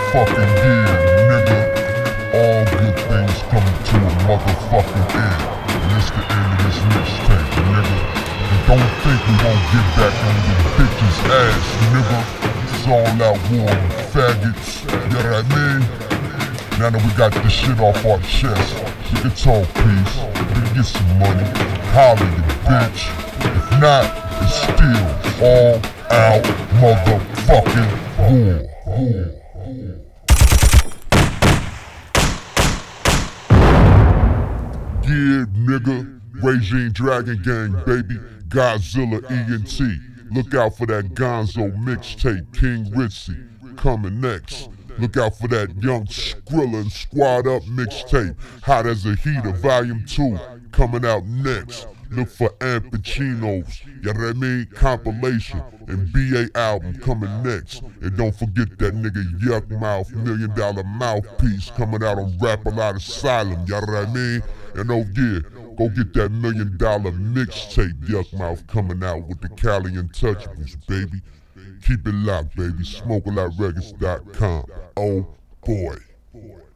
motherfucking year, nigga. All good things coming to a motherfucking end. And it's the end of this mixtape, nigga. And don't think we won't get back on the bitches' ass, nigga. It's all out war on faggots, you know what I mean? Now that we got this shit off our chest, we can talk peace, we can get some money, holler you bitch. If not, it's still all out motherfucking war. Yeah, nigga, Regime Dragon Gang, baby, Godzilla ENT. Look out for that Gonzo mixtape, King Ritzy, coming next. Look out for that Young Skrilla and Squad Up mixtape, Hot as a Heater, Volume 2, coming out next. Look for Amp Pacino's, you know what I mean, compilation, and BA album coming next. And don't forget that nigga Yuck Mouth, $1 Million Mouthpiece coming out on Rap-A-Lot Asylum, you know what I mean? And oh yeah, go get that $1 Million mixtape Yuck Mouth coming out with the Cali Untouchables, baby. Keep it locked, baby. SmokeALotRecords.com. Oh boy.